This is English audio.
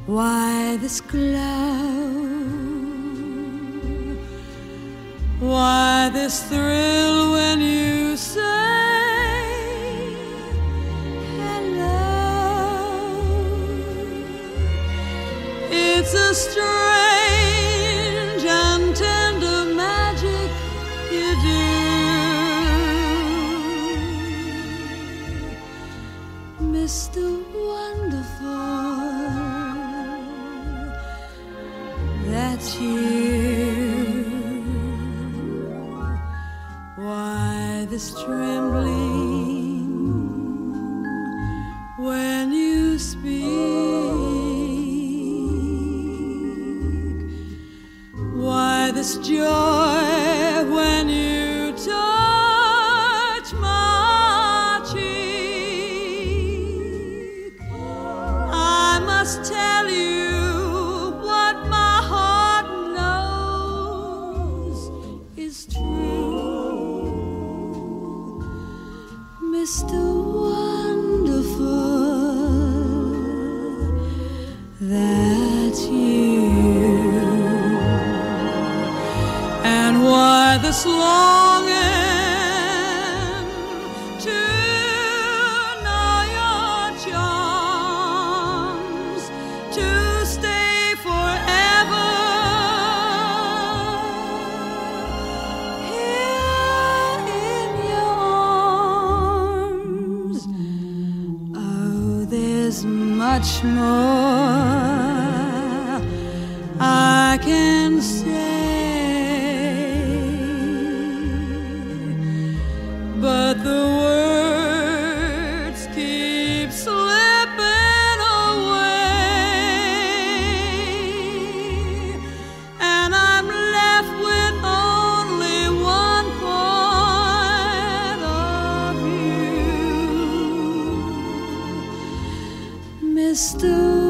Why this cloud? Why this thrill when you say hello? It's a strange and tender magic you do, Mr. Wonderful. That's you. Why this trembling when you speak? Why this joy when you touch my cheek? I must tell you what my heart knows is true, Mr. Wonderful. That's you. And why this longing to know your charms, to stay forever here in your arms. Oh, there's much more I can say, but the words keep slipping away, and I'm left with only one point of view, Mr.